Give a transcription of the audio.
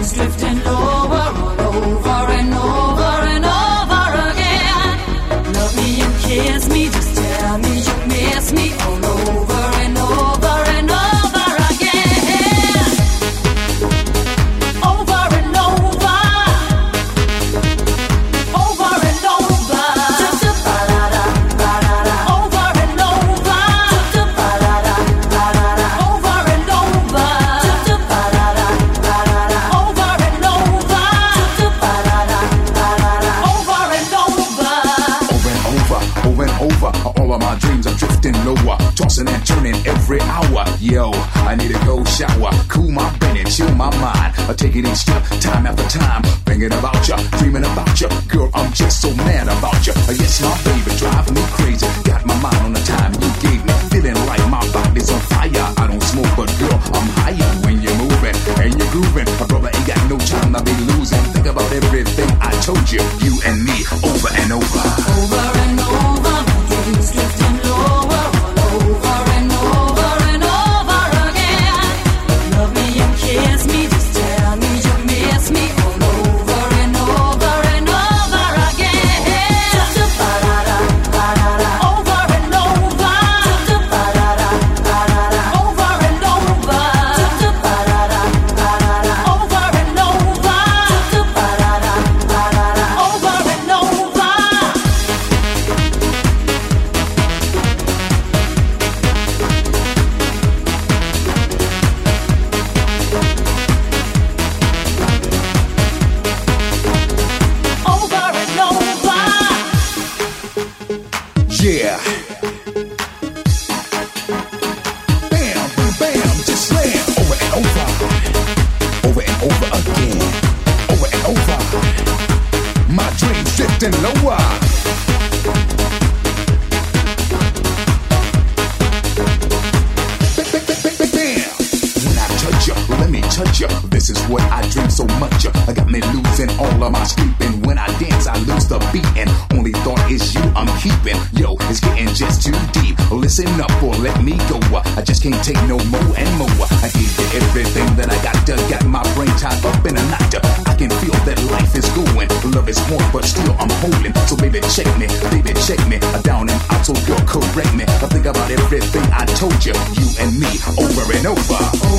dreams drifting lower, all over and over and over again. Love me and kiss me, just tell me you miss me, all over and over and over again. Over and over, over and over. Ba-da-da, ba-da-da. Over and over. Ba-da-da, ba-da-da. Over and over. Ba-da-da, ba-da-da. Over and over. Ba-da-da, ba-da-da. Over and over. Over and over, all of my dreams are drifting lower, tossing and turning every hour. Yo, I need a cold shower, cool my brain and chill my mind. I take it each step, time after time, thinking about ya, dreaming about ya. Girl, I'm just so mad about ya. Yes, my baby driving me crazy. Got my mind on the time you gave me, feeling like my body's on fire. I don't smoke, but girl, I'm higher when you're moving and you're grooving. My brother ain't got no time to be losing. Think about everything I told you, you and me, over and over. Over and over, my dreams drifting lower, all over and over and over again. Love me and kiss me, just tell me you miss me, all over and over and over again. Ba-da-da, ba-da-da. Over and over. Ba-da-da, ba-da-da. Over and over. Ba-da-da, ba-da-da. Over and over. Ba-da-da, ba-da-da. Over and over. Over and over. Yeah. Bam, boom, bam, just slam. Over and over. Over and over again. Over and over. My dreams drifting lower. Bam. When I touch you, let me touch you. This is what I dream so much of. I got me losing all of my sleep, and when I dance, I lose the beat. And only thought is you I'm keeping. Yo, it's getting just too deep. Listen up or let me go. I just can't take no more and more. I gave you everything that I got my brain tied up in a knot. I can feel that life is going. Love is more, but still I'm holding. So baby, check me. Down and out, so girl, correct me. I think about everything I told you, you and me, over and over.